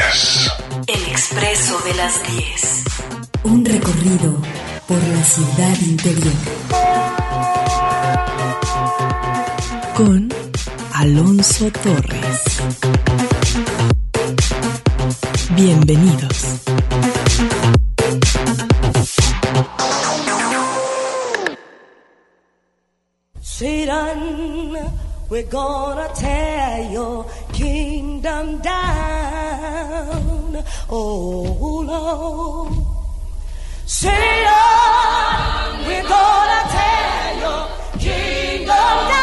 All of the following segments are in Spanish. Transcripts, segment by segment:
10. El Expreso de las 10. Un recorrido por la ciudad interior. Con Alonso Torres. Bienvenidos. Satan, we're gonna tear your kingdom down. Oh Lord. Satan, we're gonna tear your kingdom down.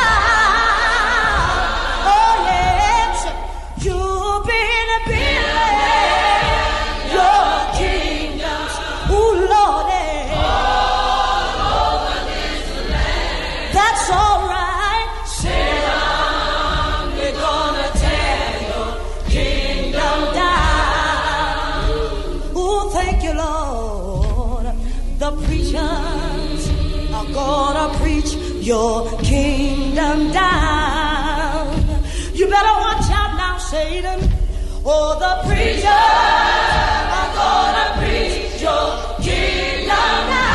Oh yes, you've been building your kingdoms. Oh Lord, all over this land. That's all right, Satan. We're gonna tear your kingdom down. Oh, thank you, Lord. The preachers are gonna preach your kingdom down. You better watch out now, Satan. Oh, the preachers are gonna preach your kingdom down.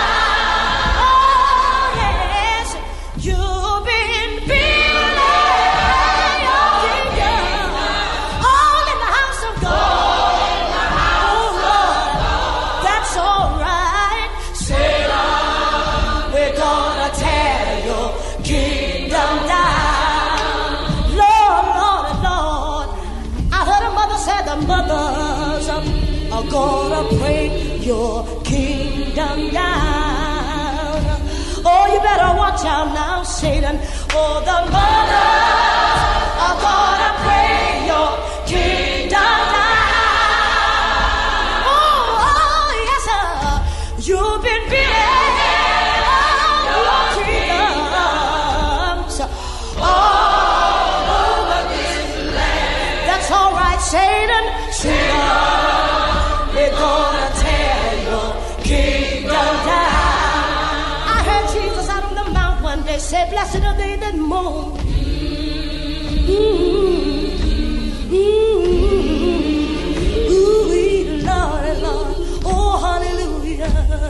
Oh, yes, you've been building your kingdom all in the house of God. Oh, Lord, that's all right. Satan, we're gonna tear your kingdom down. Lord, Lord, Lord, I heard a mother say the mothers are gonna break your kingdom down. Oh, you better watch out now, Satan. Oh, the mothers are gonna break your kingdom down. Oh, yes, sir. You've been building your kingdoms all over this land. That's all right, Satan. Satan, we're gonna tear your kingdom down. I heard Jesus out on the mount one day say, blessed are they that mourn. Ooh, Lord, Lord. Oh, hallelujah.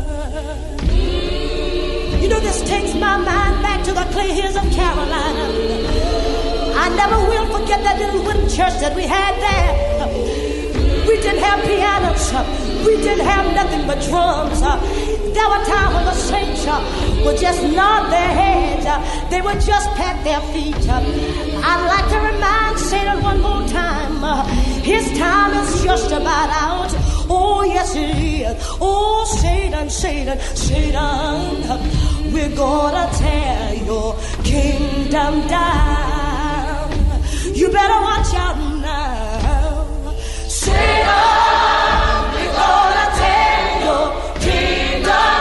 You know, this takes my mind back to the clay hills of Carolina. I never will forget that little wooden church that we had there. We didn't have pianos. We didn't have nothing but drums. There were times when the saints would just nod their heads. They would just pat their feet. I'd like to remind Satan one more time. His time is just about out. Oh, yes, it is. Oh, Satan, Satan, Satan. We're gonna tear your kingdom down. You better watch out now. Satan, we're gonna tear your kingdom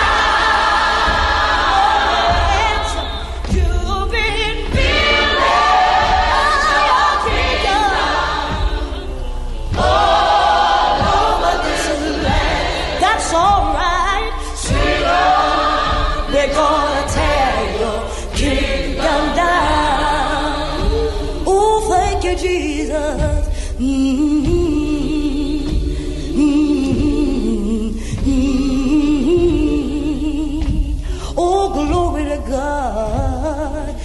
down. You've been building your kingdom all over this land. That's all right, Satan. We're gonna tear your kingdom down. Oh, thank you, Jesus. Oh, glory to God.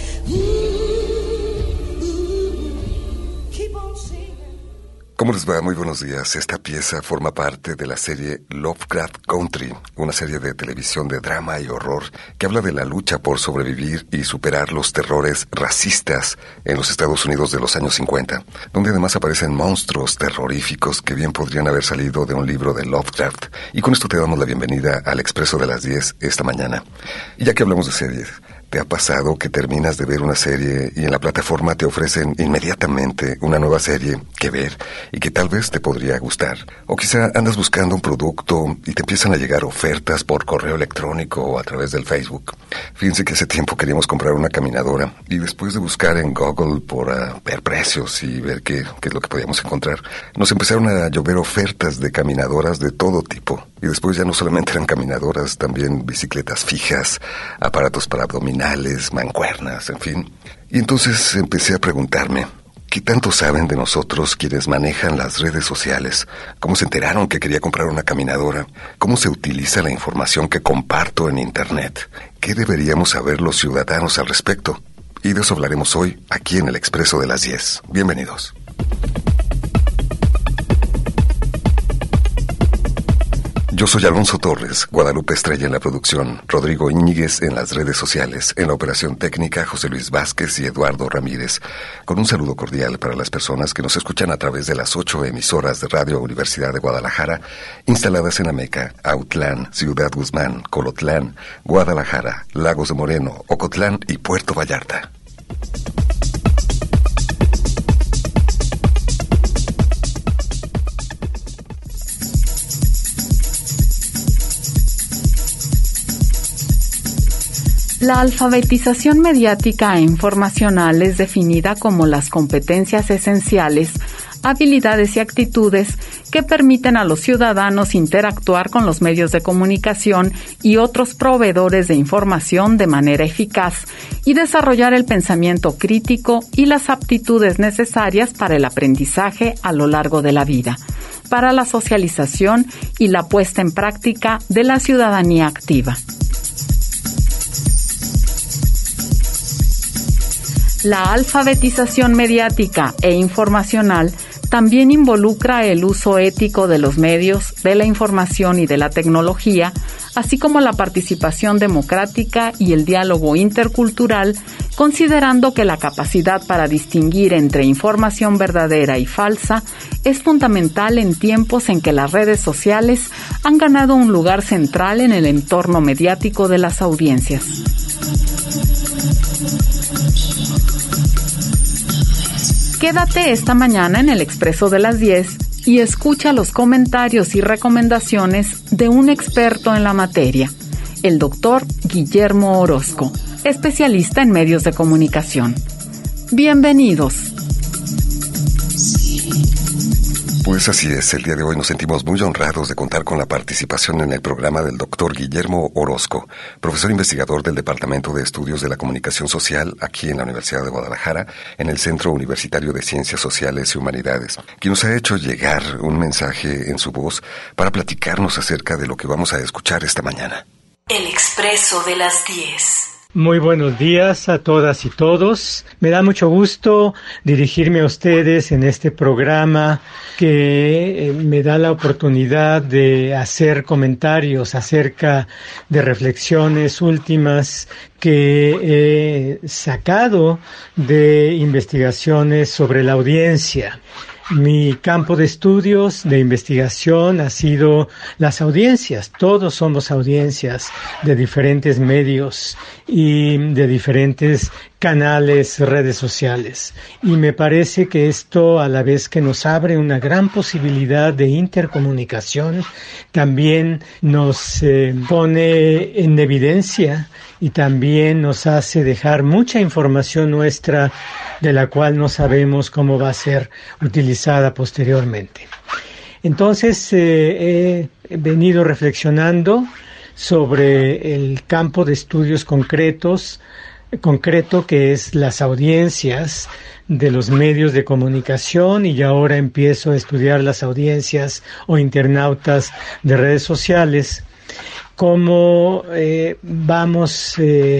Keep on singing. ¿Cómo les va? Muy buenos días. Esta pieza forma parte de la serie Lovecraft Country, una serie de televisión de drama y horror que habla de la lucha por sobrevivir y superar los terrores racistas en los Estados Unidos de los años 50, donde además aparecen monstruos terroríficos que bien podrían haber salido de un libro de Lovecraft. Y con esto te damos la bienvenida al Expreso de las 10 esta mañana. Y ya que hablamos de series, ¿te ha pasado que terminas de ver una serie y en la plataforma te ofrecen inmediatamente una nueva serie que ver y que tal vez te podría gustar? O quizá andas buscando un producto y te empiezan a llegar ofertas por correo electrónico o a través del Facebook. Fíjense que hace tiempo queríamos comprar una caminadora y después de buscar en Google por ver precios y ver qué es lo que podíamos encontrar, nos empezaron a llover ofertas de caminadoras de todo tipo. Y después ya no solamente eran caminadoras, también bicicletas fijas, aparatos para abdominales, mancuernas, en fin. Y entonces empecé a preguntarme, ¿Qué tanto saben de nosotros quienes manejan las redes sociales? ¿Cómo se enteraron que quería comprar una caminadora? ¿Cómo se utiliza la información que comparto en Internet? ¿Qué deberíamos saber los ciudadanos al respecto? Y de eso hablaremos hoy, aquí en el Expreso de las 10. Bienvenidos. Yo soy Alonso Torres, Guadalupe Estrella en la producción, Rodrigo Íñiguez en las redes sociales, en la operación técnica José Luis Vázquez y Eduardo Ramírez, con un saludo cordial para las personas que nos escuchan a través de las 8 emisoras de Radio Universidad de Guadalajara, instaladas en Ameca, Autlán, Ciudad Guzmán, Colotlán, Guadalajara, Lagos de Moreno, Ocotlán y Puerto Vallarta. La alfabetización mediática e informacional es definida como las competencias esenciales, habilidades y actitudes que permiten a los ciudadanos interactuar con los medios de comunicación y otros proveedores de información de manera eficaz y desarrollar el pensamiento crítico y las aptitudes necesarias para el aprendizaje a lo largo de la vida, para la socialización y la puesta en práctica de la ciudadanía activa. La alfabetización mediática e informacional también involucra el uso ético de los medios, de la información y de la tecnología, así como la participación democrática y el diálogo intercultural, considerando que la capacidad para distinguir entre información verdadera y falsa es fundamental en tiempos en que las redes sociales han ganado un lugar central en el entorno mediático de las audiencias. Quédate esta mañana en el Expreso de las 10 y escucha los comentarios y recomendaciones de un experto en la materia, el doctor Guillermo Orozco, especialista en medios de comunicación. Bienvenidos. Pues así es, el día de hoy nos sentimos muy honrados de contar con la participación en el programa del doctor Guillermo Orozco, profesor investigador del Departamento de Estudios de la Comunicación Social aquí en la Universidad de Guadalajara, en el Centro Universitario de Ciencias Sociales y Humanidades, quien nos ha hecho llegar un mensaje en su voz para platicarnos acerca de lo que vamos a escuchar esta mañana. El Expreso de las 10. Muy buenos días a todas y todos. Me da mucho gusto dirigirme a ustedes en este programa que me da la oportunidad de hacer comentarios acerca de reflexiones últimas que he sacado de investigaciones sobre la audiencia. Mi campo de estudios, de investigación, ha sido las audiencias. Todos somos audiencias de diferentes medios y de diferentes canales, redes sociales. Y me parece que esto, a la vez que nos abre una gran posibilidad de intercomunicación, también nos pone en evidencia y también nos hace dejar mucha información nuestra de la cual no sabemos cómo va a ser utilizada posteriormente. Entonces, he venido reflexionando sobre el campo de estudios concreto que es las audiencias de los medios de comunicación, y ahora empiezo a estudiar las audiencias o internautas de redes sociales. Cómo vamos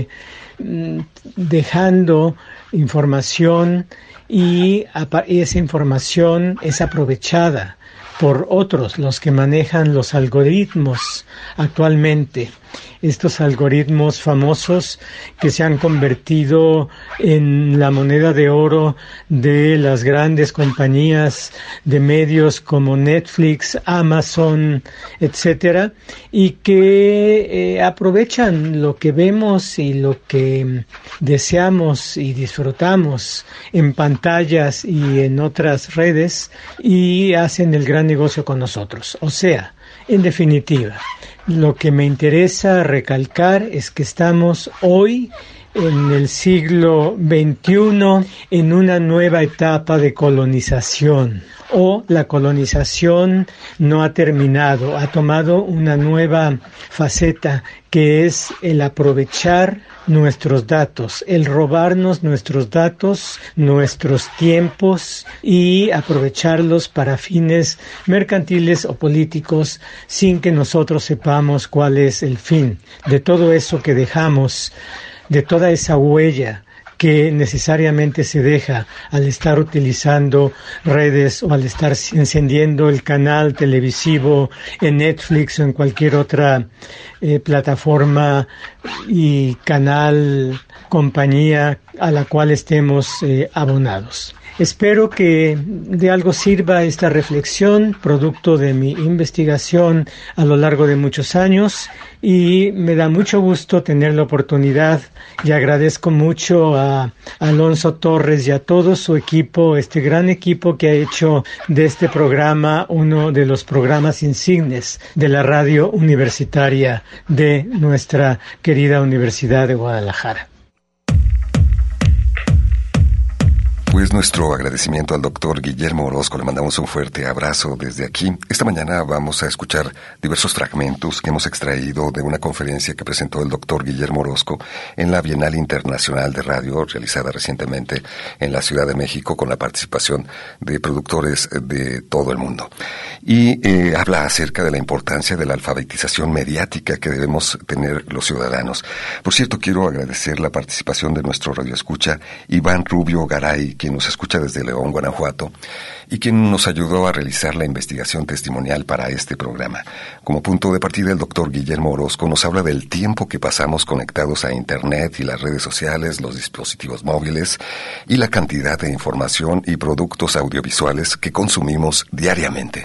dejando información y esa información es aprovechada por otros, los que manejan los algoritmos actualmente. Estos algoritmos famosos que se han convertido en la moneda de oro de las grandes compañías de medios como Netflix, Amazon, etcétera, y que aprovechan lo que vemos y lo que deseamos y disfrutamos en pantallas y en otras redes y hacen el gran negocio con nosotros. O sea, en definitiva, lo que me interesa recalcar es que estamos hoy en el siglo XXI en una nueva etapa de colonización, o la colonización no ha terminado, ha tomado una nueva faceta, que es el aprovechar nuestros datos, el robarnos nuestros datos, nuestros tiempos y aprovecharlos para fines mercantiles o políticos sin que nosotros sepamos cuál es el fin de todo eso que dejamos, de toda esa huella que necesariamente se deja al estar utilizando redes o al estar encendiendo el canal televisivo en Netflix o en cualquier otra plataforma y canal, compañía a la cual estemos abonados. Espero que de algo sirva esta reflexión, producto de mi investigación a lo largo de muchos años, y me da mucho gusto tener la oportunidad, y agradezco mucho a Alonso Torres y a todo su equipo, este gran equipo que ha hecho de este programa uno de los programas insignes de la radio universitaria de nuestra querida Universidad de Guadalajara. Pues nuestro agradecimiento al doctor Guillermo Orozco, le mandamos un fuerte abrazo desde aquí. Esta mañana vamos a escuchar diversos fragmentos que hemos extraído de una conferencia que presentó el doctor Guillermo Orozco en la Bienal Internacional de Radio, realizada recientemente en la Ciudad de México con la participación de productores de todo el mundo. Y habla acerca de la importancia de la alfabetización mediática que debemos tener los ciudadanos. Por cierto, quiero agradecer la participación de nuestro radioescucha Iván Rubio Garay, quien nos escucha desde León, Guanajuato, y quien nos ayudó a realizar la investigación testimonial para este programa. Como punto de partida, el doctor Guillermo Orozco nos habla del tiempo que pasamos conectados a Internet y las redes sociales, los dispositivos móviles, y la cantidad de información y productos audiovisuales que consumimos diariamente.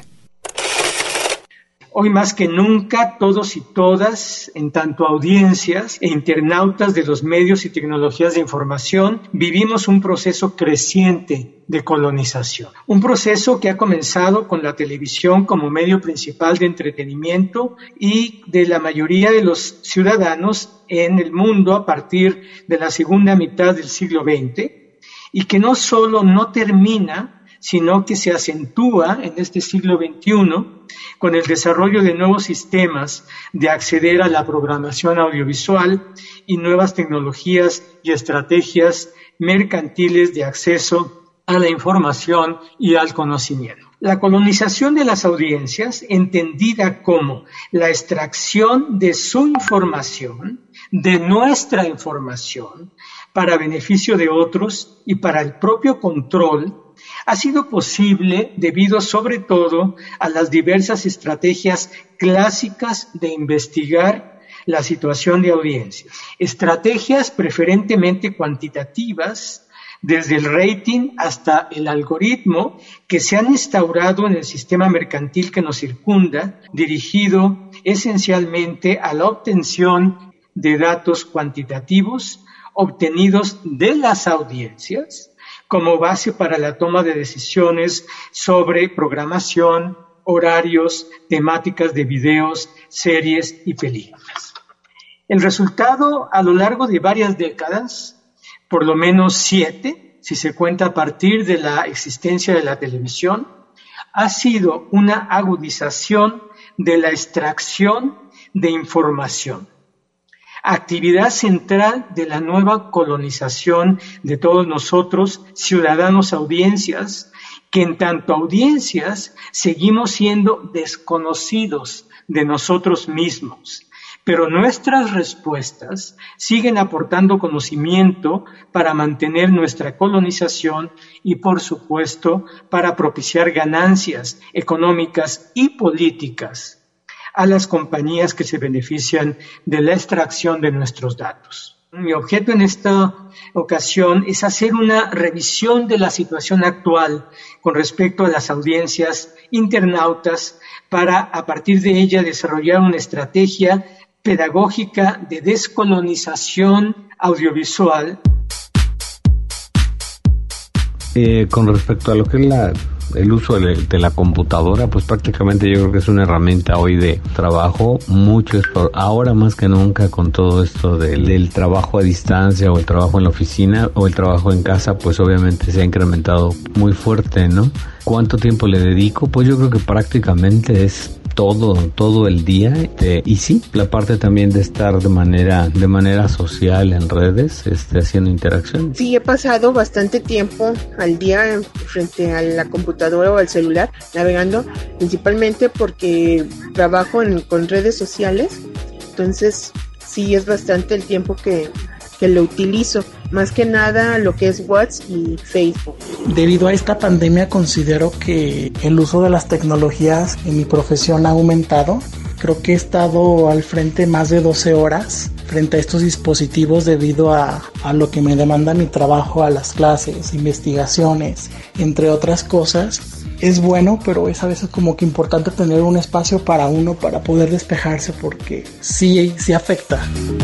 Hoy más que nunca, todos y todas, en tanto audiencias e internautas de los medios y tecnologías de información, vivimos un proceso creciente de colonización. Un proceso que ha comenzado con la televisión como medio principal de entretenimiento y de la mayoría de los ciudadanos en el mundo a partir de la segunda mitad del siglo XX, y que no solo no termina, sino que se acentúa en este siglo XXI con el desarrollo de nuevos sistemas de acceder a la programación audiovisual y nuevas tecnologías y estrategias mercantiles de acceso a la información y al conocimiento. La colonización de las audiencias, entendida como la extracción de su información, de nuestra información, para beneficio de otros y para el propio control, ha sido posible debido sobre todo a las diversas estrategias clásicas de investigar la situación de audiencias. Estrategias preferentemente cuantitativas, desde el rating hasta el algoritmo, que se han instaurado en el sistema mercantil que nos circunda, dirigido esencialmente a la obtención de datos cuantitativos obtenidos de las audiencias como base para la toma de decisiones sobre programación, horarios, temáticas de videos, series y películas. El resultado, a lo largo de varias décadas, por lo menos 7, si se cuenta a partir de la existencia de la televisión, ha sido una agudización de la extracción de información, actividad central de la nueva colonización de todos nosotros, ciudadanos audiencias, que en tanto audiencias seguimos siendo desconocidos de nosotros mismos, pero nuestras respuestas siguen aportando conocimiento para mantener nuestra colonización y, por supuesto, para propiciar ganancias económicas y políticas a las compañías que se benefician de la extracción de nuestros datos. Mi objeto en esta ocasión es hacer una revisión de la situación actual con respecto a las audiencias internautas para, a partir de ella, desarrollar una estrategia pedagógica de descolonización audiovisual. Con respecto a lo que es el uso de la computadora, pues prácticamente yo creo que es una herramienta hoy de trabajo. Mucho es ahora más que nunca con todo esto del trabajo a distancia o el trabajo en la oficina o el trabajo en casa, pues obviamente se ha incrementado muy fuerte, ¿no? ¿Cuánto tiempo le dedico? Pues yo creo que prácticamente es todo el día, y sí, la parte también de estar de manera social en redes, haciendo interacciones. Sí, he pasado bastante tiempo al día frente a la computadora o al celular navegando, principalmente porque trabajo con redes sociales, entonces sí es bastante el tiempo que lo utilizo, más que nada lo que es WhatsApp y Facebook. Debido a esta pandemia considero que el uso de las tecnologías en mi profesión ha aumentado. Creo que he estado al frente más de 12 horas frente a estos dispositivos debido a lo que me demanda mi trabajo, a las clases, investigaciones, entre otras cosas. Es bueno, pero es a veces como que importante tener un espacio para uno para poder despejarse, porque sí afecta.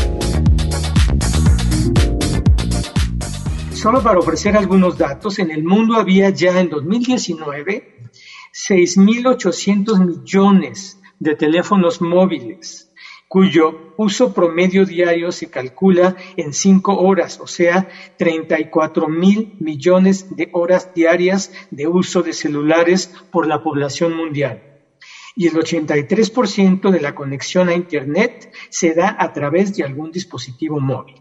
Solo para ofrecer algunos datos, en el mundo había ya en 2019 6.800 millones de teléfonos móviles, cuyo uso promedio diario se calcula en 5 horas, o sea, 34.000 millones de horas diarias de uso de celulares por la población mundial. Y el 83% de la conexión a Internet se da a través de algún dispositivo móvil.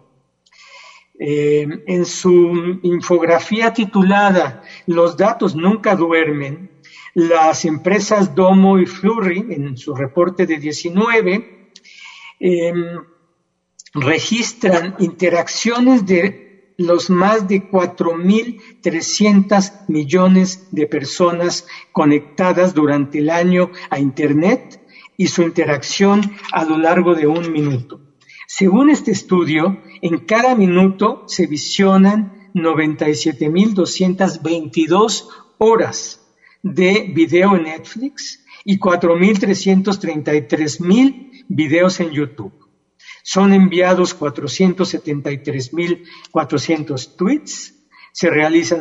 En su infografía titulada "Los datos nunca duermen", las empresas Domo y Flurry, en su reporte de 19, registran interacciones de los más de 4.300 millones de personas conectadas durante el año a Internet y su interacción a lo largo de 1 minuto. Según este estudio, en cada minuto se visionan 97.222 horas de video en Netflix y 4.333.000 videos en YouTube. Son enviados 473.400 tweets, se realizan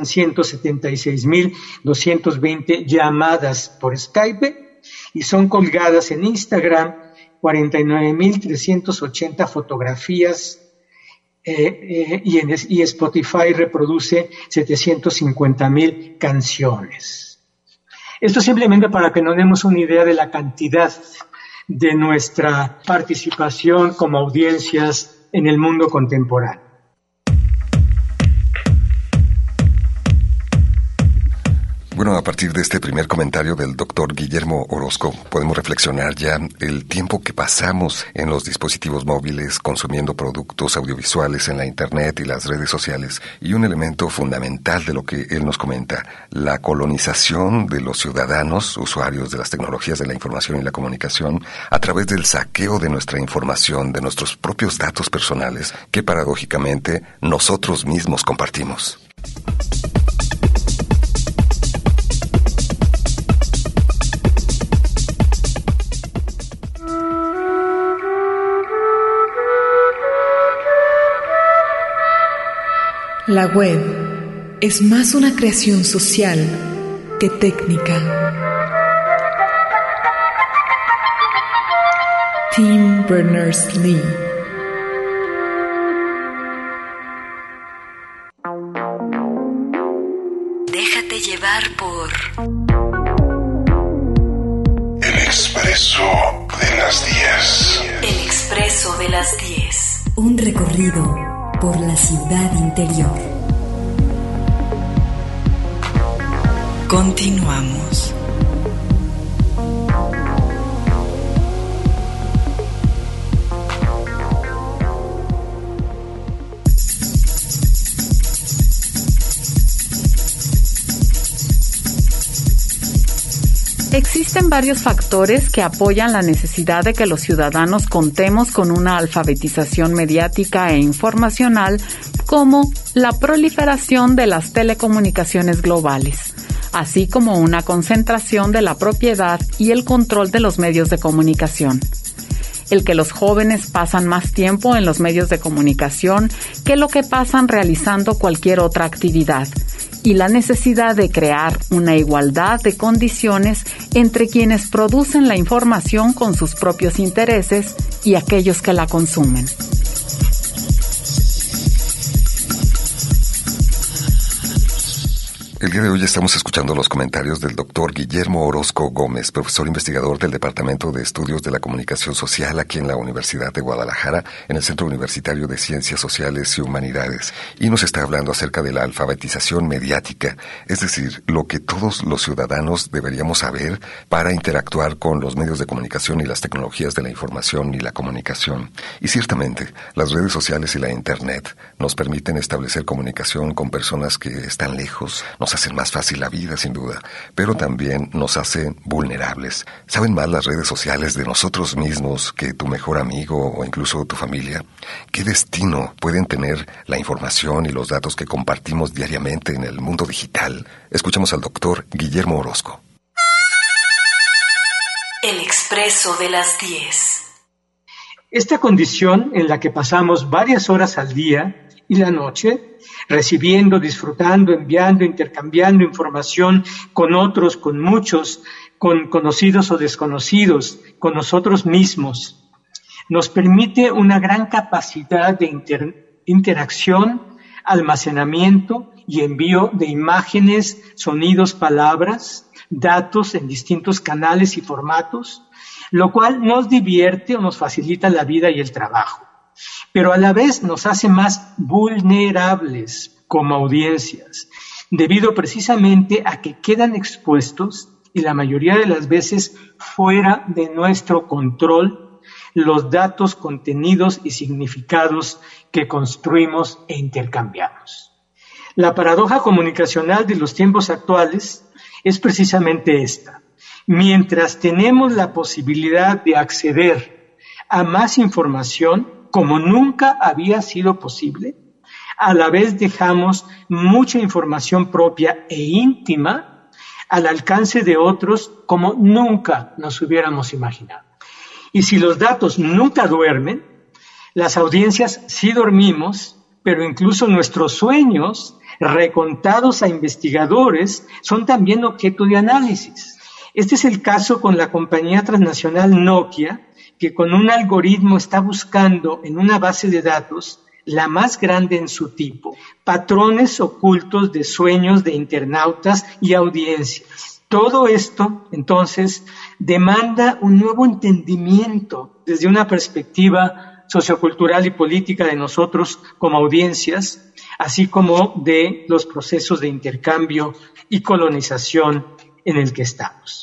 176.220 llamadas por Skype y son colgadas en Instagram 49.380 fotografías y Spotify reproduce 750.000 canciones. Esto simplemente para que nos demos una idea de la cantidad de nuestra participación como audiencias en el mundo contemporáneo. Bueno, a partir de este primer comentario del doctor Guillermo Orozco, podemos reflexionar ya el tiempo que pasamos en los dispositivos móviles consumiendo productos audiovisuales en la Internet y las redes sociales, y un elemento fundamental de lo que él nos comenta, la colonización de los ciudadanos, usuarios de las tecnologías de la información y la comunicación, a través del saqueo de nuestra información, de nuestros propios datos personales, que paradójicamente nosotros mismos compartimos. La web es más una creación social que técnica. Tim Berners-Lee. Déjate llevar por El Expreso de las 10. El Expreso de las 10. Un recorrido por la ciudad interior. Continuamos. Existen varios factores que apoyan la necesidad de que los ciudadanos contemos con una alfabetización mediática e informacional, como la proliferación de las telecomunicaciones globales, así como una concentración de la propiedad y el control de los medios de comunicación. El que los jóvenes pasan más tiempo en los medios de comunicación que lo que pasan realizando cualquier otra actividad, y la necesidad de crear una igualdad de condiciones entre quienes producen la información con sus propios intereses y aquellos que la consumen. El día de hoy estamos escuchando los comentarios del doctor Guillermo Orozco Gómez, profesor investigador del Departamento de Estudios de la Comunicación Social aquí en la Universidad de Guadalajara, en el Centro Universitario de Ciencias Sociales y Humanidades, y nos está hablando acerca de la alfabetización mediática, es decir, lo que todos los ciudadanos deberíamos saber para interactuar con los medios de comunicación y las tecnologías de la información y la comunicación. Y ciertamente, las redes sociales y la Internet nos permiten establecer comunicación con personas que están lejos, nos hacen más fácil la vida, sin duda, pero también nos hacen vulnerables. ¿Saben más las redes sociales de nosotros mismos que tu mejor amigo o incluso tu familia? ¿Qué destino pueden tener la información y los datos que compartimos diariamente en el mundo digital? Escuchamos al doctor Guillermo Orozco. El expreso de las 10. Esta condición en la que pasamos varias horas al día y la noche, recibiendo, disfrutando, enviando, intercambiando información con otros, con muchos, con conocidos o desconocidos, con nosotros mismos, nos permite una gran capacidad de interacción, almacenamiento y envío de imágenes, sonidos, palabras, datos en distintos canales y formatos, lo cual nos divierte o nos facilita la vida y el trabajo, pero a la vez nos hace más vulnerables como audiencias, debido precisamente a que quedan expuestos, y la mayoría de las veces fuera de nuestro control, los datos, contenidos y significados que construimos e intercambiamos. La paradoja comunicacional de los tiempos actuales es precisamente esta. Mientras tenemos la posibilidad de acceder a más información, como nunca había sido posible, a la vez dejamos mucha información propia e íntima al alcance de otros como nunca nos hubiéramos imaginado. Y si los datos nunca duermen, las audiencias sí dormimos, pero incluso nuestros sueños, recontados a investigadores, son también objeto de análisis. Este es el caso con la compañía transnacional Nokia, que con un algoritmo está buscando en una base de datos, la más grande en su tipo, patrones ocultos de sueños de internautas y audiencias. Todo esto, entonces, demanda un nuevo entendimiento desde una perspectiva sociocultural y política de nosotros como audiencias, así como de los procesos de intercambio y colonización en el que estamos.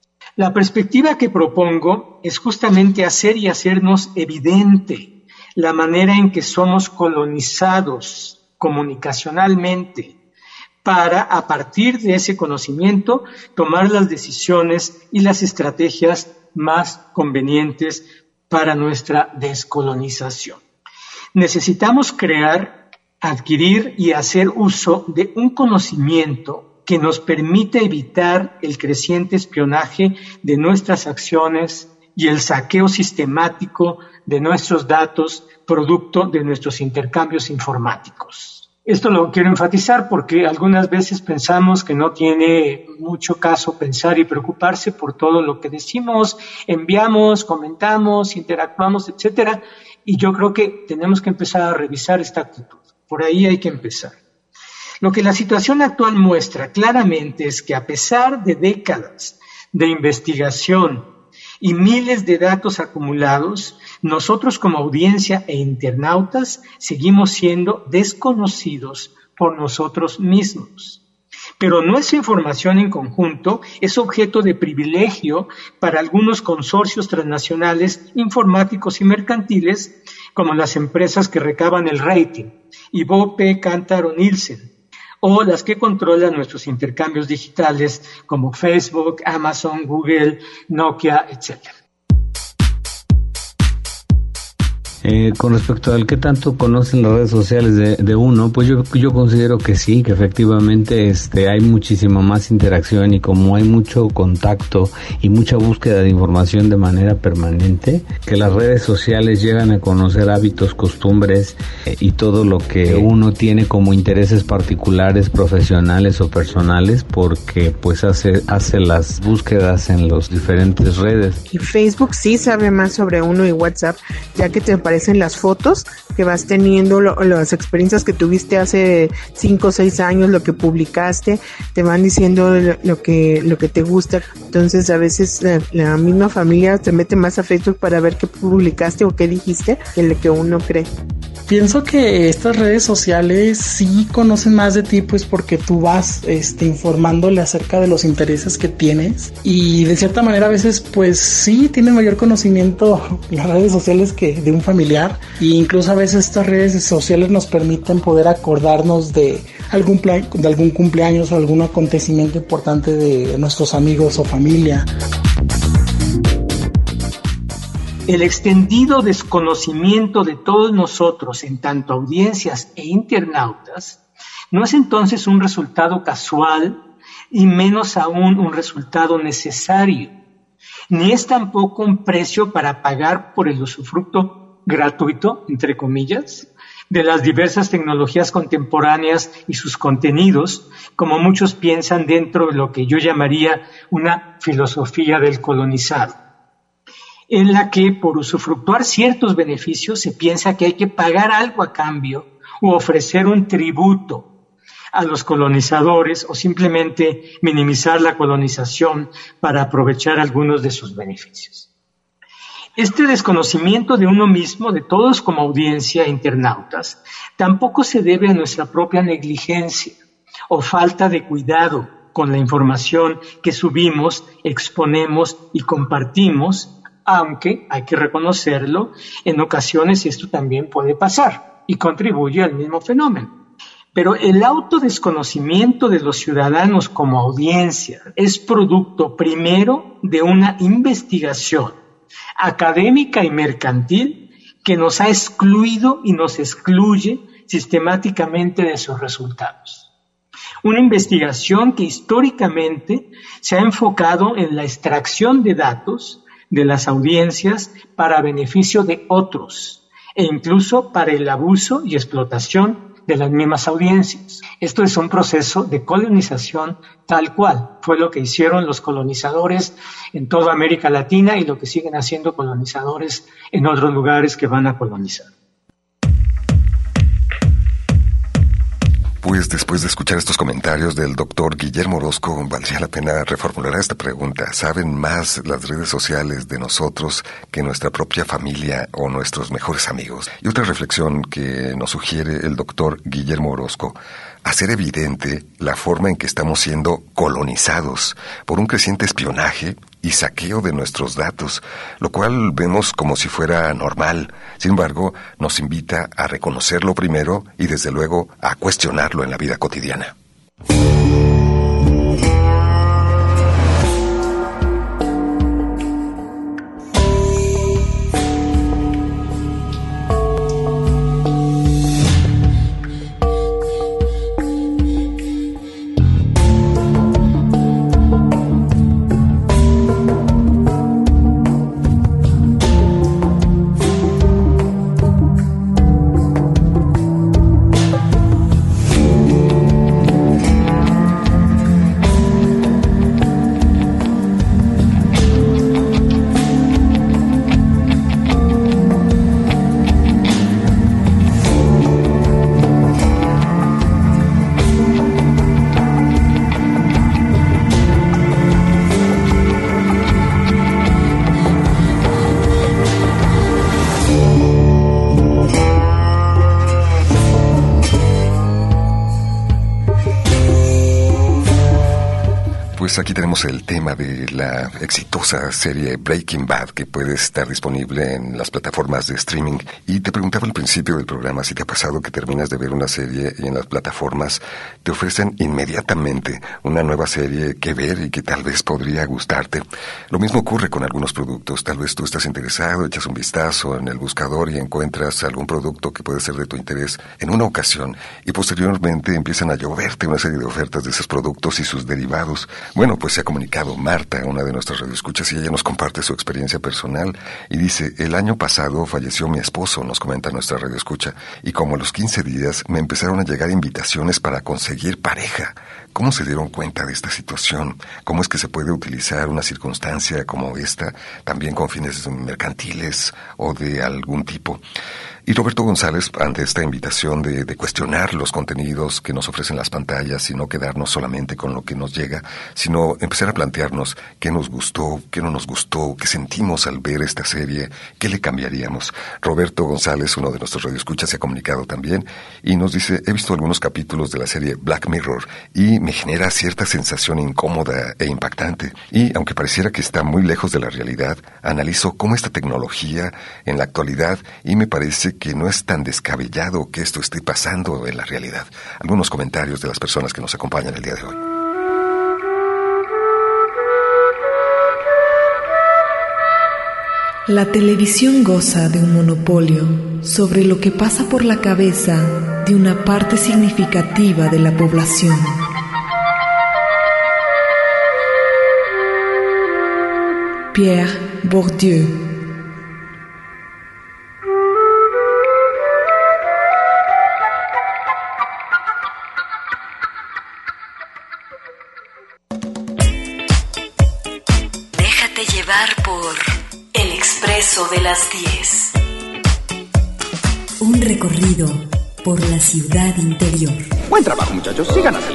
La perspectiva que propongo es justamente hacer y hacernos evidente la manera en que somos colonizados comunicacionalmente para, a partir de ese conocimiento, tomar las decisiones y las estrategias más convenientes para nuestra descolonización. Necesitamos crear, adquirir y hacer uso de un conocimiento que nos permite evitar el creciente espionaje de nuestras acciones y el saqueo sistemático de nuestros datos, producto de nuestros intercambios informáticos. Esto lo quiero enfatizar porque algunas veces pensamos que no tiene mucho caso pensar y preocuparse por todo lo que decimos, enviamos, comentamos, interactuamos, etcétera, y yo creo que tenemos que empezar a revisar esta actitud. Por ahí hay que empezar. Lo que la situación actual muestra claramente es que a pesar de décadas de investigación y miles de datos acumulados, nosotros como audiencia e internautas seguimos siendo desconocidos por nosotros mismos. Pero nuestra información en conjunto es objeto de privilegio para algunos consorcios transnacionales informáticos y mercantiles, como las empresas que recaban el rating, Ibope, Kantar, Nielsen, o las que controlan nuestros intercambios digitales como Facebook, Amazon, Google, Nokia, etc. Con respecto al qué tanto conocen las redes sociales de uno, pues yo considero que sí, que efectivamente hay muchísima más interacción, y como hay mucho contacto y mucha búsqueda de información de manera permanente, que las redes sociales llegan a conocer hábitos, costumbres y todo lo que uno tiene como intereses particulares, profesionales o personales, porque pues hace las búsquedas en las diferentes redes. Y Facebook sí sabe más sobre uno, y WhatsApp, ya que te aparecen las fotos que vas teniendo, las experiencias que tuviste hace 5 o 6 años, lo que publicaste, te van diciendo lo que te gusta. Entonces a veces la misma familia se mete más a Facebook para ver qué publicaste o qué dijiste que lo que uno cree. Pienso que estas redes sociales sí conocen más de ti, pues porque tú vas informándole acerca de los intereses que tienes, y de cierta manera a veces pues sí tienen mayor conocimiento las redes sociales que de un familiar, e incluso a veces estas redes sociales nos permiten poder acordarnos de algún cumpleaños o algún acontecimiento importante de nuestros amigos o familia. El extendido desconocimiento de todos nosotros, en tanto audiencias e internautas, no es entonces un resultado casual, y menos aún un resultado necesario, ni es tampoco un precio para pagar por el usufructo gratuito, entre comillas, de las diversas tecnologías contemporáneas y sus contenidos, como muchos piensan dentro de lo que yo llamaría una filosofía del colonizado, en la que por usufructuar ciertos beneficios se piensa que hay que pagar algo a cambio u ofrecer un tributo a los colonizadores, o simplemente minimizar la colonización para aprovechar algunos de sus beneficios. Este desconocimiento de uno mismo, de todos como audiencia e internautas, tampoco se debe a nuestra propia negligencia o falta de cuidado con la información que subimos, exponemos y compartimos, aunque hay que reconocerlo, en ocasiones esto también puede pasar y contribuye al mismo fenómeno. Pero el autodesconocimiento de los ciudadanos como audiencia es producto primero de una investigación académica y mercantil que nos ha excluido y nos excluye sistemáticamente de sus resultados. Una investigación que históricamente se ha enfocado en la extracción de datos de las audiencias para beneficio de otros, e incluso para el abuso y explotación de las mismas audiencias. Esto es un proceso de colonización tal cual fue lo que hicieron los colonizadores en toda América Latina y lo que siguen haciendo colonizadores en otros lugares que van a colonizar. Pues después de escuchar estos comentarios del doctor Guillermo Orozco, valdría la pena reformular esta pregunta. ¿Saben más las redes sociales de nosotros que nuestra propia familia o nuestros mejores amigos? Y otra reflexión que nos sugiere el doctor Guillermo Orozco: hacer evidente la forma en que estamos siendo colonizados por un creciente espionaje y saqueo de nuestros datos, lo cual vemos como si fuera normal. Sin embargo, nos invita a reconocerlo primero y desde luego a cuestionarlo en la vida cotidiana. pues aquí tenemos el tema de la exitosa serie Breaking Bad, que puede estar disponible en las plataformas de streaming. Y te preguntaba al principio del programa si te ha pasado que terminas de ver una serie y en las plataformas te ofrecen inmediatamente una nueva serie que ver y que tal vez podría gustarte. Lo mismo ocurre con algunos productos. Tal vez tú estás interesado, echas un vistazo en el buscador y encuentras algún producto que puede ser de tu interés en una ocasión y posteriormente empiezan a lloverte una serie de ofertas de esos productos y sus derivados. Bueno, pues se ha comunicado Marta, una de nuestras radioescuchas, y ella nos comparte su experiencia personal y dice: el año pasado falleció mi esposo, nos comenta nuestra radioescucha, y como a los 15 días me empezaron a llegar invitaciones para conseguir pareja. ¿Cómo se dieron cuenta de esta situación? ¿Cómo es que se puede utilizar una circunstancia como esta también con fines mercantiles o de algún tipo? Y Roberto González, ante esta invitación de cuestionar los contenidos que nos ofrecen las pantallas y no quedarnos solamente con lo que nos llega, sino empezar a plantearnos qué nos gustó, qué no nos gustó, qué sentimos al ver esta serie, qué le cambiaríamos. Roberto González, uno de nuestros radioescuchas, se ha comunicado también y nos dice: he visto algunos capítulos de la serie Black Mirror y me genera cierta sensación incómoda e impactante. Y aunque pareciera que está muy lejos de la realidad, analizo cómo esta tecnología en la actualidad y me parece que no es tan descabellado que esto esté pasando en la realidad. Algunos comentarios de las personas que nos acompañan el día de hoy. La televisión goza de un monopolio sobre lo que pasa por la cabeza de una parte significativa de la población. Pierre Bourdieu. Déjate llevar por El Expreso de las 10. Un recorrido por la ciudad interior. Buen trabajo, muchachos. Sigan así.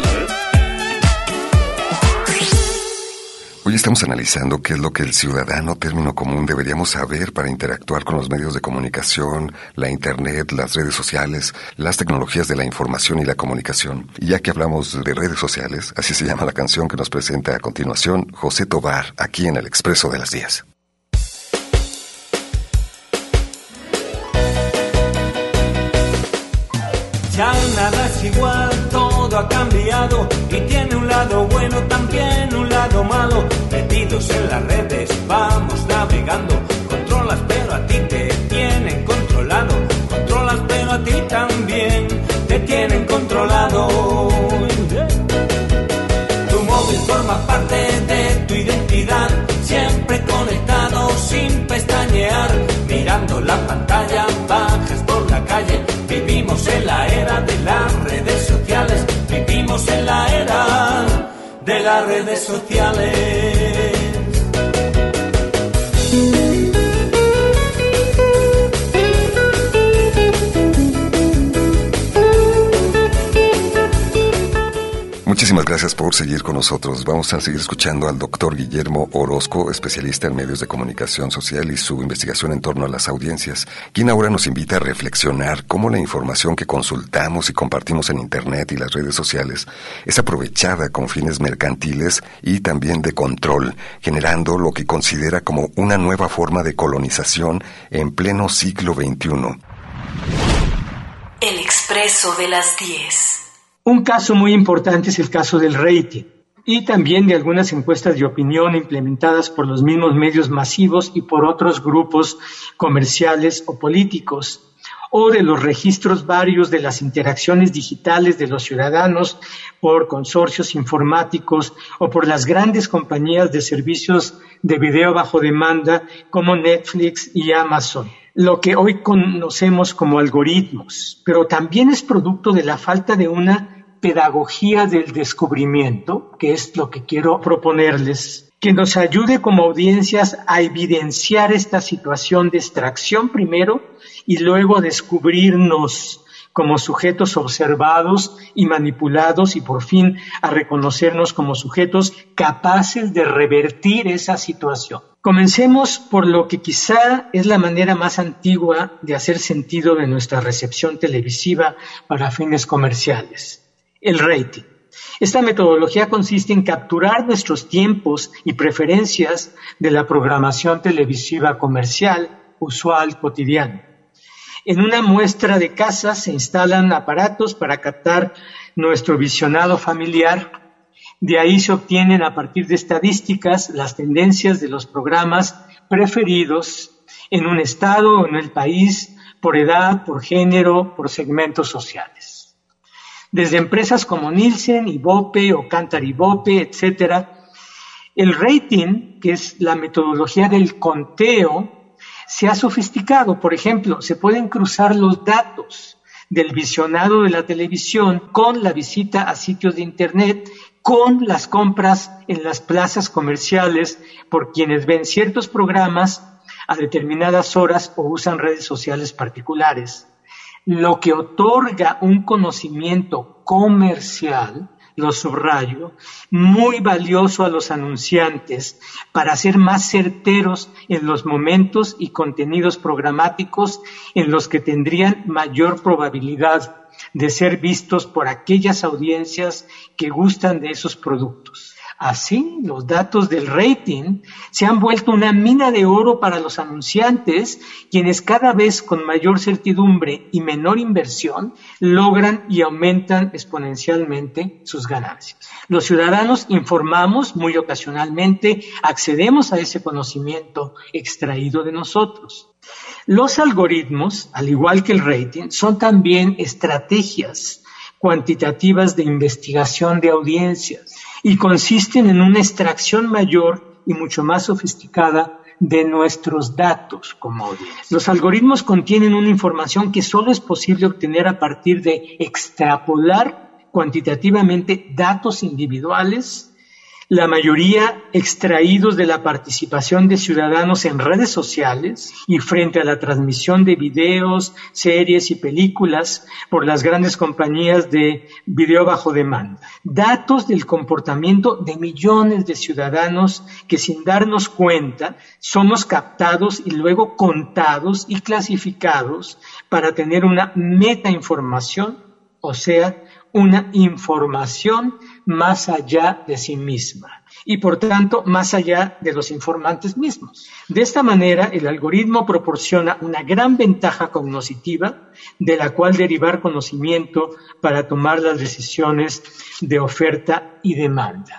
Hoy estamos analizando qué es lo que el ciudadano, término común, deberíamos saber para interactuar con los medios de comunicación, la internet, las redes sociales, las tecnologías de la información y la comunicación. Y ya que hablamos de redes sociales, así se llama la canción que nos presenta a continuación José Tobar, aquí en El Expreso de las 10. Ya nada es igual, todo ha cambiado y tiene un lado bueno, también un lado malo. Metidos en las redes, vamos navegando, controlas pero a ti te tienen controlado, controlas pero a ti también te tienen controlado. Tu móvil forma parte de tu identidad, siempre conectado sin pestañear, mirando la pantalla, bajas por la calle. Vivimos en la era de las redes sociales, vivimos en la era de las redes sociales. Muchísimas gracias por seguir con nosotros. Vamos a seguir escuchando al doctor Guillermo Orozco, especialista en medios de comunicación social y su investigación en torno a las audiencias, quien ahora nos invita a reflexionar cómo la información que consultamos y compartimos en Internet y las redes sociales es aprovechada con fines mercantiles y también de control, generando lo que considera como una nueva forma de colonización en pleno siglo XXI. El Expreso de las 10. Un caso muy importante es el caso del rating y también de algunas encuestas de opinión implementadas por los mismos medios masivos y por otros grupos comerciales o políticos, o de los registros varios de las interacciones digitales de los ciudadanos por consorcios informáticos o por las grandes compañías de servicios de video bajo demanda como Netflix y Amazon. Lo que hoy conocemos como algoritmos, pero también es producto de la falta de una pedagogía del descubrimiento, que es lo que quiero proponerles, que nos ayude como audiencias a evidenciar esta situación de extracción primero y luego descubrirnos como sujetos observados y manipulados y por fin a reconocernos como sujetos capaces de revertir esa situación. Comencemos por lo que quizá es la manera más antigua de hacer sentido de nuestra recepción televisiva para fines comerciales, el rating. Esta metodología consiste en capturar nuestros tiempos y preferencias de la programación televisiva comercial, usual, cotidiana. En una muestra de casas se instalan aparatos para captar nuestro visionado familiar. De ahí se obtienen a partir de estadísticas las tendencias de los programas preferidos en un estado o en el país, por edad, por género, por segmentos sociales. Desde empresas como Nielsen, Ibope o Kantar Ibope, etcétera, el rating, que es la metodología del conteo, se ha sofisticado. Por ejemplo, se pueden cruzar los datos del visionado de la televisión con la visita a sitios de internet, con las compras en las plazas comerciales por quienes ven ciertos programas a determinadas horas o usan redes sociales particulares, lo que otorga un conocimiento comercial, lo subrayo, muy valioso a los anunciantes para ser más certeros en los momentos y contenidos programáticos en los que tendrían mayor probabilidad de ser vistos por aquellas audiencias que gustan de esos productos. Así, los datos del rating se han vuelto una mina de oro para los anunciantes, quienes cada vez con mayor certidumbre y menor inversión logran y aumentan exponencialmente sus ganancias. Los ciudadanos informamos muy ocasionalmente, accedemos a ese conocimiento extraído de nosotros. Los algoritmos, al igual que el rating, son también estrategias cuantitativas de investigación de audiencias y consisten en una extracción mayor y mucho más sofisticada de nuestros datos como audiencia. Los algoritmos contienen una información que solo es posible obtener a partir de extrapolar cuantitativamente datos individuales, la mayoría extraídos de la participación de ciudadanos en redes sociales y frente a la transmisión de videos, series y películas por las grandes compañías de video bajo demanda. Datos del comportamiento de millones de ciudadanos que sin darnos cuenta somos captados y luego contados y clasificados para tener una metainformación, o sea, una información más allá de sí misma y por tanto más allá de los informantes mismos. De esta manera, el algoritmo proporciona una gran ventaja cognitiva de la cual derivar conocimiento para tomar las decisiones de oferta y demanda.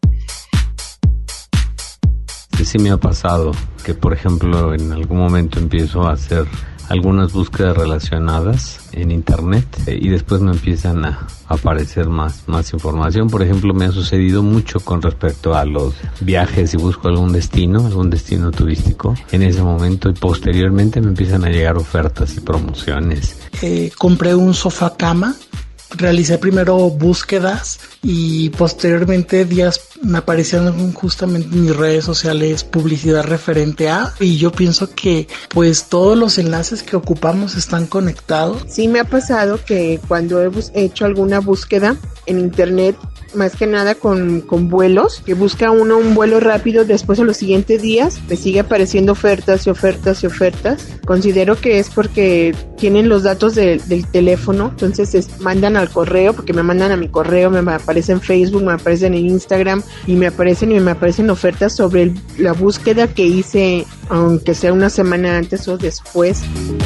Sí me ha pasado que, por ejemplo, en algún momento empiezo a hacer algunas búsquedas relacionadas en internet y después me empiezan a aparecer más información. Por ejemplo, me ha sucedido mucho con respecto a los viajes y busco algún destino turístico en ese momento y posteriormente me empiezan a llegar ofertas y promociones. Compré un sofá cama. Realicé primero búsquedas y posteriormente me aparecieron justamente en mis redes sociales publicidad referente a, y yo pienso que pues todos los enlaces que ocupamos están conectados. Sí me ha pasado que cuando he hecho alguna búsqueda en internet, más que nada con vuelos, que busca uno un vuelo rápido, después a los siguientes días me sigue apareciendo ofertas y ofertas y ofertas. Considero que es porque tienen los datos del teléfono, entonces mandan al correo, porque me mandan a mi correo, me aparece en Facebook, me aparecen en Instagram y me aparecen ofertas sobre la búsqueda que hice, aunque sea una semana antes o después.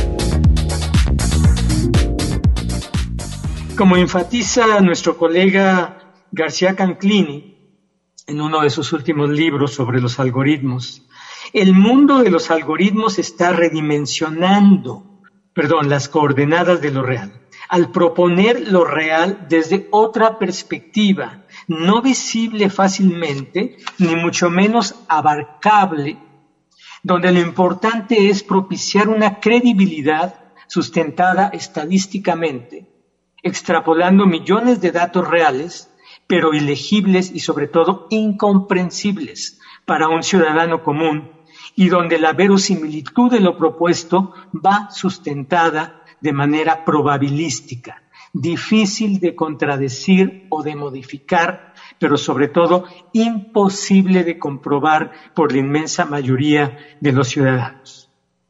Como enfatiza nuestro colega García Canclini en uno de sus últimos libros sobre los algoritmos, el mundo de los algoritmos está redimensionando, las coordenadas de lo real, al proponer lo real desde otra perspectiva, no visible fácilmente, ni mucho menos abarcable, donde lo importante es propiciar una credibilidad sustentada estadísticamente, extrapolando millones de datos reales, pero ilegibles y sobre todo incomprensibles para un ciudadano común, y donde la verosimilitud de lo propuesto va sustentada de manera probabilística, difícil de contradecir o de modificar, pero sobre todo imposible de comprobar por la inmensa mayoría de los ciudadanos.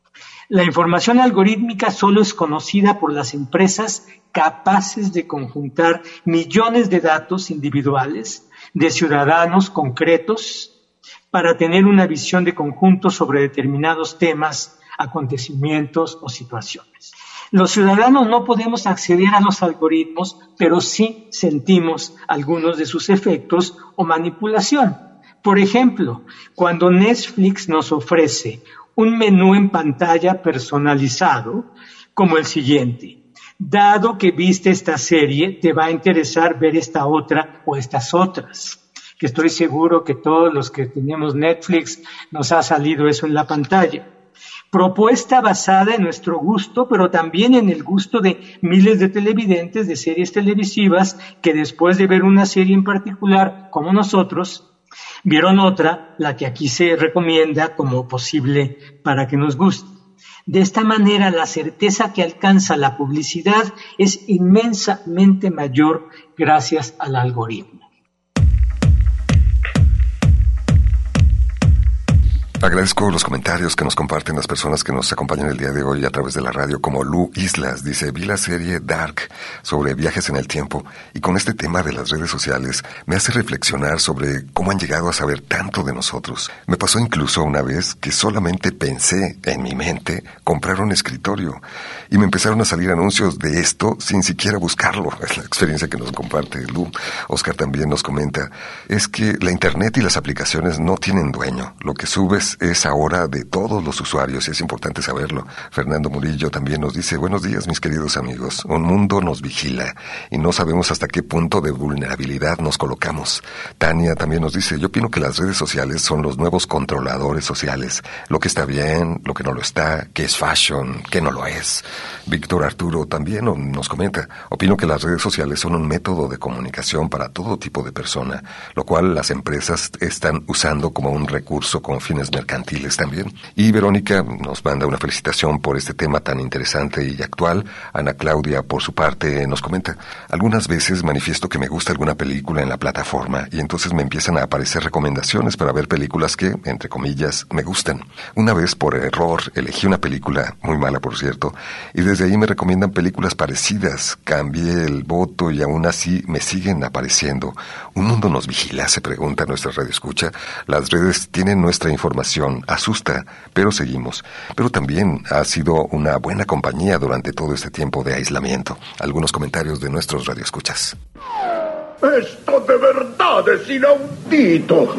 La información algorítmica solo es conocida por las empresas capaces de conjuntar millones de datos individuales de ciudadanos concretos para tener una visión de conjunto sobre determinados temas, acontecimientos o situaciones. Los ciudadanos no podemos acceder a los algoritmos, pero sí sentimos algunos de sus efectos o manipulación. Por ejemplo, cuando Netflix nos ofrece un menú en pantalla personalizado, como el siguiente: dado que viste esta serie, te va a interesar ver esta otra o estas otras. Que estoy seguro que todos los que tenemos Netflix nos ha salido eso en la pantalla. Propuesta basada en nuestro gusto, pero también en el gusto de miles de televidentes de series televisivas que después de ver una serie en particular, como nosotros, vieron otra, la que aquí se recomienda como posible para que nos guste. De esta manera, la certeza que alcanza la publicidad es inmensamente mayor gracias al algoritmo. Agradezco los comentarios que nos comparten las personas que nos acompañan el día de hoy a través de la radio, como Lu Islas. Dice: vi la serie Dark sobre viajes en el tiempo y con este tema de las redes sociales me hace reflexionar sobre cómo han llegado a saber tanto de nosotros. Me pasó incluso una vez que solamente pensé en mi mente comprar un escritorio y me empezaron a salir anuncios de esto sin siquiera buscarlo. Es la experiencia que nos comparte Lu. Oscar también nos comenta: es que la internet y las aplicaciones no tienen dueño. Lo que subes es ahora de todos los usuarios y es importante saberlo. Fernando Murillo también nos dice: buenos días, mis queridos amigos. Un mundo nos vigila y no sabemos hasta qué punto de vulnerabilidad nos colocamos. Tania también nos dice: yo opino que las redes sociales son los nuevos controladores sociales. Lo que está bien, lo que no lo está, qué es fashion, qué no lo es. Víctor Arturo también nos comenta: opino que las redes sociales son un método de comunicación para todo tipo de persona, lo cual las empresas están usando como un recurso con fines mercantiles también. Y Verónica nos manda una felicitación por este tema tan interesante y actual. Ana Claudia, por su parte, nos comenta: algunas veces manifiesto que me gusta alguna película en la plataforma y entonces me empiezan a aparecer recomendaciones para ver películas que, entre comillas, me gustan. Una vez, por error, elegí una película, muy mala por cierto, y desde ahí me recomiendan películas parecidas. Cambié el voto y aún así me siguen apareciendo. ¿Un mundo nos vigila?, se pregunta nuestra radioescucha. Las redes tienen nuestra información, asusta, pero seguimos. Pero también ha sido una buena compañía durante todo este tiempo de aislamiento. Algunos comentarios de nuestros radioescuchas. Esto de verdad es inaudito.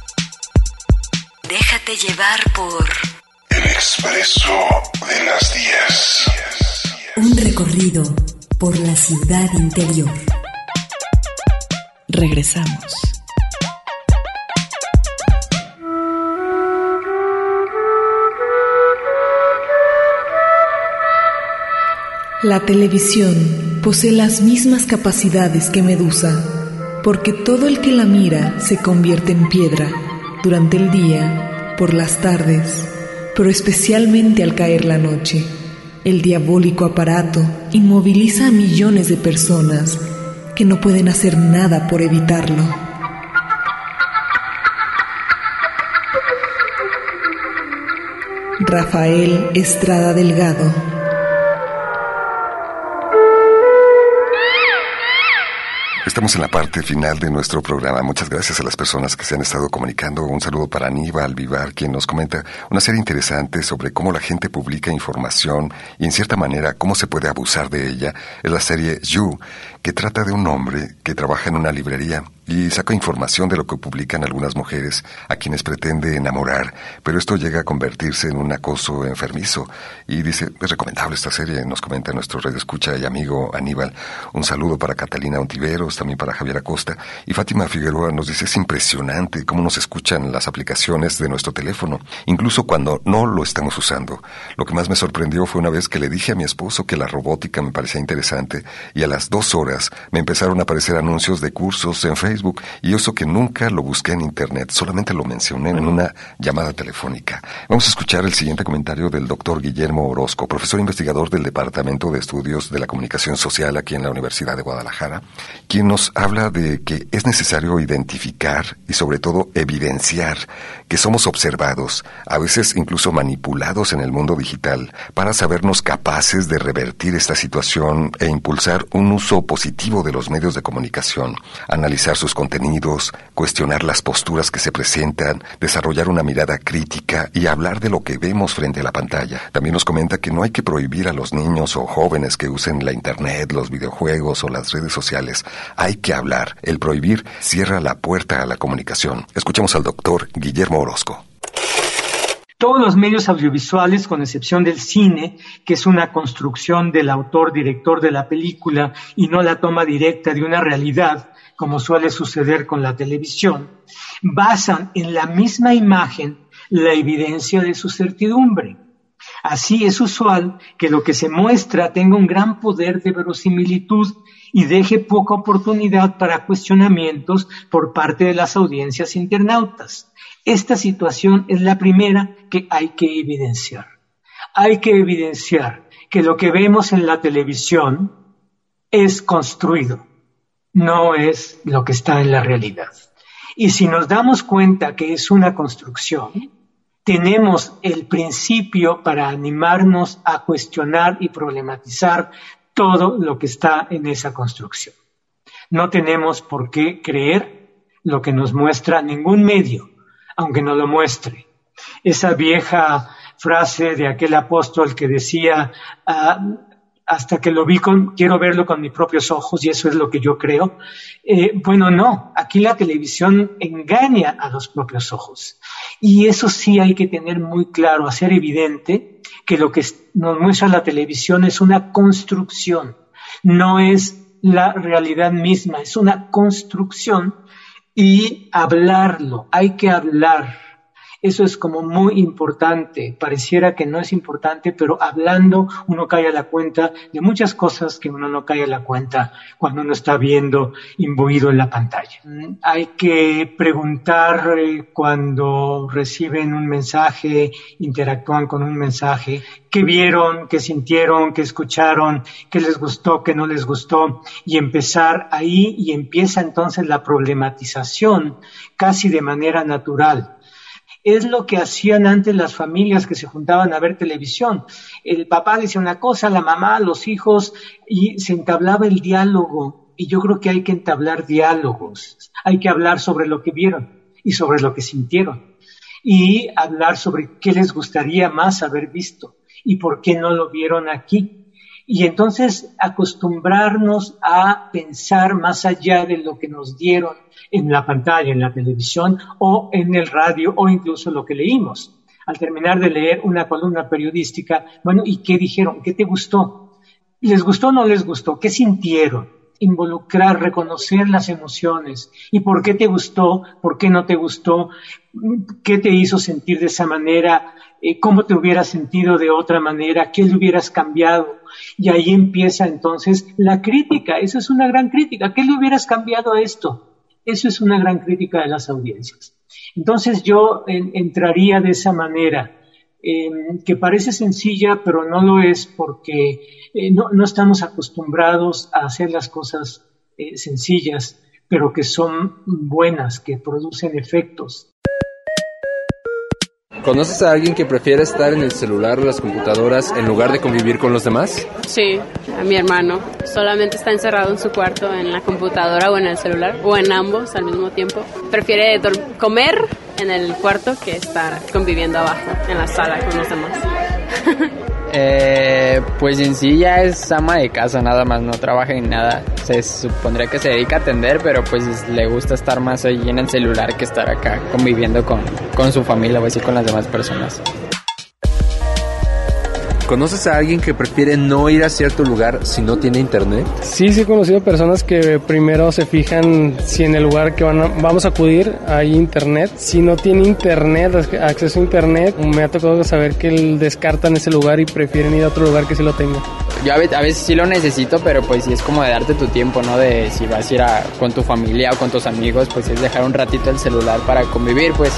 Déjate llevar por El Expreso de las 10. Un recorrido por la ciudad interior. Regresamos. La televisión posee las mismas capacidades que Medusa, porque todo el que la mira se convierte en piedra durante el día, por las tardes, pero especialmente al caer la noche. El diabólico aparato inmoviliza a millones de personas que no pueden hacer nada por evitarlo. Rafael Estrada Delgado. Estamos en la parte final de nuestro programa. Muchas gracias a las personas que se han estado comunicando. Un saludo para Aníbal Vivar, quien nos comenta una serie interesante sobre cómo la gente publica información y, en cierta manera, cómo se puede abusar de ella. Es la serie You, que trata de un hombre que trabaja en una librería y saca información de lo que publican algunas mujeres a quienes pretende enamorar, pero esto llega a convertirse en un acoso enfermizo. Y dice: es recomendable esta serie, nos comenta nuestro radioescucha y amigo Aníbal. Un saludo para Catalina Ontiveros, también para Javier Acosta. Y Fátima Figueroa nos dice: es impresionante cómo nos escuchan las aplicaciones de nuestro teléfono, incluso cuando no lo estamos usando. Lo que más me sorprendió fue una vez que le dije a mi esposo que la robótica me parecía interesante y a las 2 horas me empezaron a aparecer anuncios de cursos en Facebook. Facebook. Y eso que nunca lo busqué en internet, solamente lo mencioné en una llamada telefónica. Vamos a escuchar el siguiente comentario del doctor Guillermo Orozco, profesor investigador del Departamento de Estudios de la Comunicación Social aquí en la Universidad de Guadalajara, quien nos habla de que es necesario identificar y sobre todo evidenciar que somos observados, a veces incluso manipulados en el mundo digital, para sabernos capaces de revertir esta situación e impulsar un uso positivo de los medios de comunicación, analizar sus contenidos, cuestionar las posturas que se presentan, desarrollar una mirada crítica y hablar de lo que vemos frente a la pantalla. También nos comenta que no hay que prohibir a los niños o jóvenes que usen la internet, los videojuegos o las redes sociales. Hay que hablar. El prohibir cierra la puerta a la comunicación. Escuchemos al doctor Guillermo Orozco. Todos los medios audiovisuales, con excepción del cine, que es una construcción del autor-director de la película y no la toma directa de una realidad, como suele suceder con la televisión, basan en la misma imagen la evidencia de su certidumbre. Así es usual que lo que se muestra tenga un gran poder de verosimilitud y deje poca oportunidad para cuestionamientos por parte de las audiencias internautas. Esta situación es la primera que hay que evidenciar. Hay que evidenciar que lo que vemos en la televisión es construido, no es lo que está en la realidad. Y si nos damos cuenta que es una construcción, tenemos el principio para animarnos a cuestionar y problematizar todo lo que está en esa construcción. No tenemos por qué creer lo que nos muestra ningún medio, aunque no lo muestre. Esa vieja frase de aquel apóstol que decía, hasta que lo vi, quiero verlo con mis propios ojos, y eso es lo que yo creo. Bueno, no, aquí la televisión engaña a los propios ojos. Y eso sí hay que tener muy claro, hacer evidente que lo que nos muestra la televisión es una construcción, no es la realidad misma, es una construcción. Y hablarlo, hay que hablar. Eso es como muy importante. Pareciera que no es importante, pero hablando uno cae a la cuenta de muchas cosas que uno no cae a la cuenta cuando uno está viendo imbuido en la pantalla. Hay que preguntar cuando reciben un mensaje, interactúan con un mensaje, qué vieron, qué sintieron, qué escucharon, qué les gustó, qué no les gustó, y empezar ahí, y empieza entonces la problematización casi de manera natural. Es lo que hacían antes las familias que se juntaban a ver televisión. El papá decía una cosa, la mamá, los hijos, y se entablaba el diálogo. Y yo creo que hay que entablar diálogos. Hay que hablar sobre lo que vieron y sobre lo que sintieron. Y hablar sobre qué les gustaría más haber visto y por qué no lo vieron aquí. Y entonces acostumbrarnos a pensar más allá de lo que nos dieron en la pantalla, en la televisión o en el radio o incluso lo que leímos. Al terminar de leer una columna periodística, bueno, ¿y qué dijeron? ¿Qué te gustó? ¿Les gustó o no les gustó? ¿Qué sintieron? Involucrar, reconocer las emociones. ¿Y por qué te gustó? ¿Por qué no te gustó? ¿Qué te hizo sentir de esa manera? ¿Cómo te hubieras sentido de otra manera? ¿Qué le hubieras cambiado? Y ahí empieza entonces la crítica. Eso es una gran crítica. ¿Qué le hubieras cambiado a esto? Eso es una gran crítica de las audiencias. Entonces yo entraría de esa manera, que parece sencilla, pero no lo es porque no estamos acostumbrados a hacer las cosas sencillas, pero que son buenas, que producen efectos. ¿Conoces a alguien que prefiere estar en el celular o las computadoras en lugar de convivir con los demás? Sí, a mi hermano. Solamente está encerrado en su cuarto, en la computadora o en el celular, o en ambos al mismo tiempo. Prefiere comer en el cuarto que estar conviviendo abajo, en la sala con los demás. Pues en sí ya es ama de casa, nada más, no trabaja en nada. Se supondría que se dedica a atender, pero pues le gusta estar más ahí en el celular que estar acá conviviendo con su familia o así con las demás personas. ¿Conoces a alguien que prefiere no ir a cierto lugar si no tiene internet? Sí he conocido personas que primero se fijan si en el lugar que vamos a acudir hay internet. Si no tiene internet, acceso a internet, me ha tocado saber que descartan ese lugar y prefieren ir a otro lugar que sí lo tenga. Yo a veces sí lo necesito, pero pues sí es como de darte tu tiempo, ¿no? De si vas a ir con tu familia o con tus amigos, pues es dejar un ratito el celular para convivir, pues.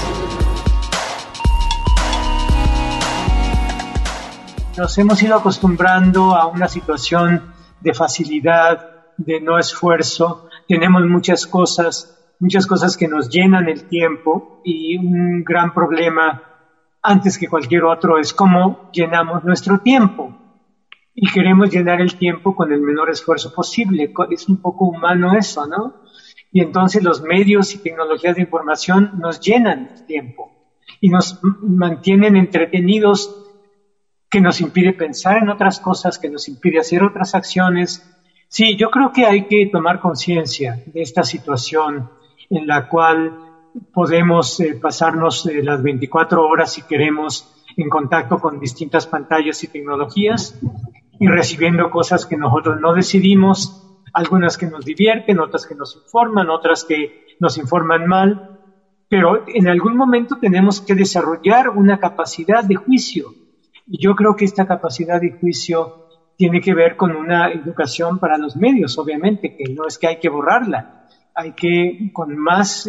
Nos hemos ido acostumbrando a una situación de facilidad, de no esfuerzo. Tenemos muchas cosas que nos llenan el tiempo, y un gran problema antes que cualquier otro es cómo llenamos nuestro tiempo. Y queremos llenar el tiempo con el menor esfuerzo posible. Es un poco humano eso, ¿no? Y entonces los medios y tecnologías de información nos llenan el tiempo y nos mantienen entretenidos, que nos impide pensar en otras cosas, que nos impide hacer otras acciones. Sí, yo creo que hay que tomar conciencia de esta situación en la cual podemos pasarnos las 24 horas, si queremos, en contacto con distintas pantallas y tecnologías y recibiendo cosas que nosotros no decidimos, algunas que nos divierten, otras que nos informan, otras que nos informan mal, pero en algún momento tenemos que desarrollar una capacidad de juicio. Y yo creo que esta capacidad de juicio tiene que ver con una educación para los medios, obviamente, que no es que hay que borrarla. Hay que, con más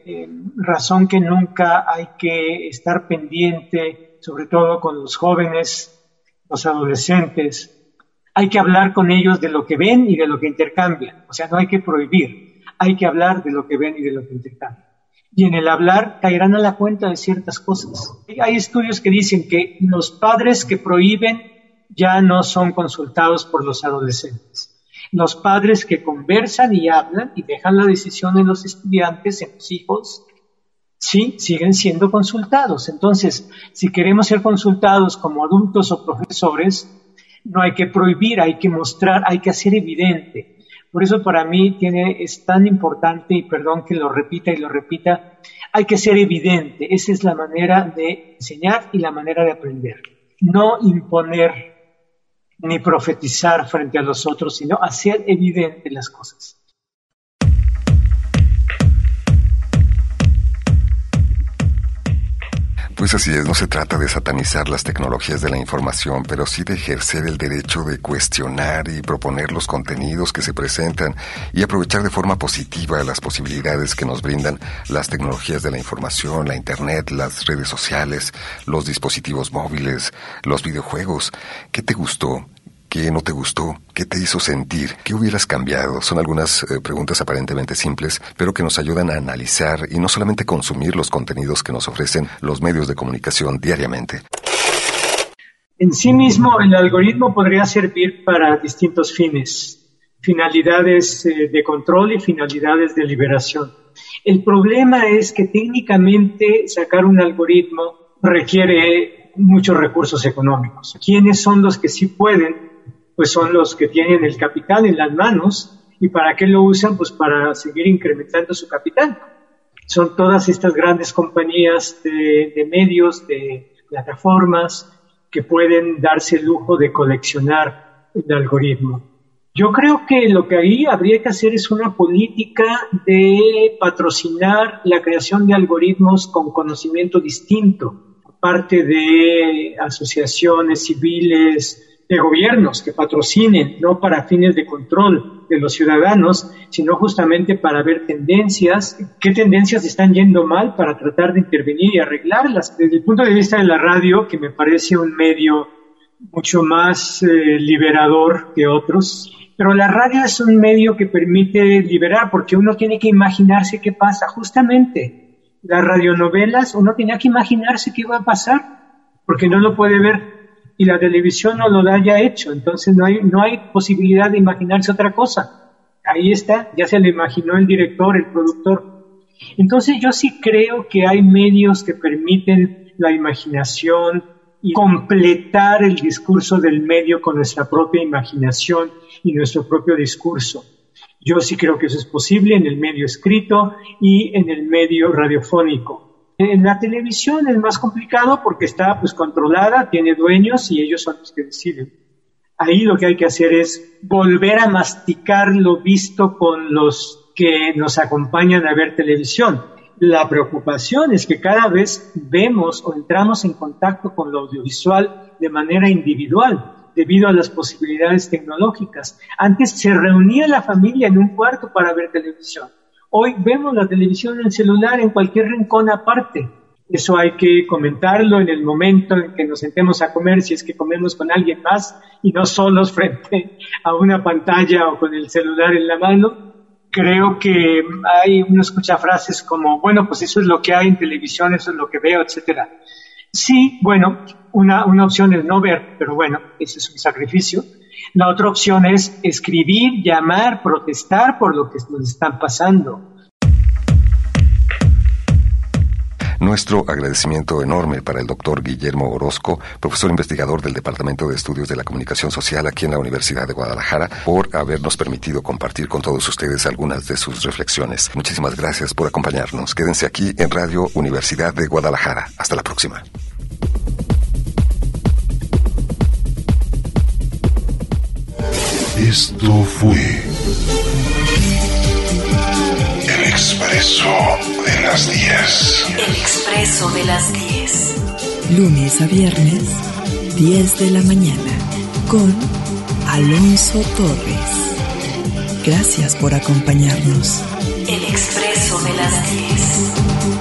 razón que nunca, hay que estar pendiente, sobre todo con los jóvenes, los adolescentes. Hay que hablar con ellos de lo que ven y de lo que intercambian. O sea, no hay que prohibir, hay que hablar de lo que ven y de lo que intercambian. Y en el hablar caerán a la cuenta de ciertas cosas. Hay estudios que dicen que los padres que prohíben ya no son consultados por los adolescentes. Los padres que conversan y hablan y dejan la decisión en los estudiantes, en los hijos, sí, siguen siendo consultados. Entonces, si queremos ser consultados como adultos o profesores, no hay que prohibir, hay que mostrar, hay que hacer evidente. Por eso para mí es tan importante, y perdón que lo repita y lo repita, hay que ser evidente. Esa es la manera de enseñar y la manera de aprender. No imponer ni profetizar frente a los otros, sino hacer evidente las cosas. Pues así es, no se trata de satanizar las tecnologías de la información, pero sí de ejercer el derecho de cuestionar y proponer los contenidos que se presentan y aprovechar de forma positiva las posibilidades que nos brindan las tecnologías de la información, la internet, las redes sociales, los dispositivos móviles, los videojuegos. ¿Qué te gustó? ¿Qué no te gustó? ¿Qué te hizo sentir? ¿Qué hubieras cambiado? Son algunas preguntas aparentemente simples, pero que nos ayudan a analizar y no solamente consumir los contenidos que nos ofrecen los medios de comunicación diariamente. En sí mismo, el algoritmo podría servir para distintos fines, finalidades de control y finalidades de liberación. El problema es que técnicamente sacar un algoritmo requiere muchos recursos económicos. ¿Quiénes son los que sí pueden? Pues son los que tienen el capital en las manos. ¿Y para qué lo usan? Pues para seguir incrementando su capital. Son todas estas grandes compañías de medios, de plataformas, que pueden darse el lujo de coleccionar el algoritmo. Yo creo que lo que ahí habría que hacer es una política de patrocinar la creación de algoritmos con conocimiento distinto, aparte de asociaciones civiles, de gobiernos que patrocinen, no para fines de control de los ciudadanos, sino justamente para ver tendencias, qué tendencias están yendo mal para tratar de intervenir y arreglarlas. Desde el punto de vista de la radio, que me parece un medio mucho más liberador que otros, pero la radio es un medio que permite liberar, porque uno tiene que imaginarse qué pasa. Justamente, las radionovelas, uno tenía que imaginarse qué iba a pasar, porque no lo puede ver. Y la televisión no lo da ya hecho, entonces no hay posibilidad de imaginarse otra cosa. Ahí está, ya se lo imaginó el director, el productor. Entonces yo sí creo que hay medios que permiten la imaginación y completar el discurso del medio con nuestra propia imaginación y nuestro propio discurso. Yo sí creo que eso es posible en el medio escrito y en el medio radiofónico. En la televisión es más complicado porque está pues controlada, tiene dueños y ellos son los que deciden. Ahí lo que hay que hacer es volver a masticar lo visto con los que nos acompañan a ver televisión. La preocupación es que cada vez vemos o entramos en contacto con lo audiovisual de manera individual, debido a las posibilidades tecnológicas. Antes se reunía la familia en un cuarto para ver televisión. Hoy vemos la televisión en el celular en cualquier rincón aparte. Eso hay que comentarlo en el momento en que nos sentemos a comer, si es que comemos con alguien más y no solos frente a una pantalla o con el celular en la mano. Creo que uno escucha frases como, bueno, pues eso es lo que hay en televisión, eso es lo que veo, etcétera. Sí, bueno, una opción es no ver, pero bueno, ese es un sacrificio. La otra opción es escribir, llamar, protestar por lo que nos están pasando. Nuestro agradecimiento enorme para el doctor Guillermo Orozco, profesor investigador del Departamento de Estudios de la Comunicación Social aquí en la Universidad de Guadalajara, por habernos permitido compartir con todos ustedes algunas de sus reflexiones. Muchísimas gracias por acompañarnos. Quédense aquí en Radio Universidad de Guadalajara. Hasta la próxima. Esto fue El Expreso de las 10. El Expreso de las 10. Lunes a viernes, 10 de la mañana, con Alonso Torres. Gracias por acompañarnos. El Expreso de las 10.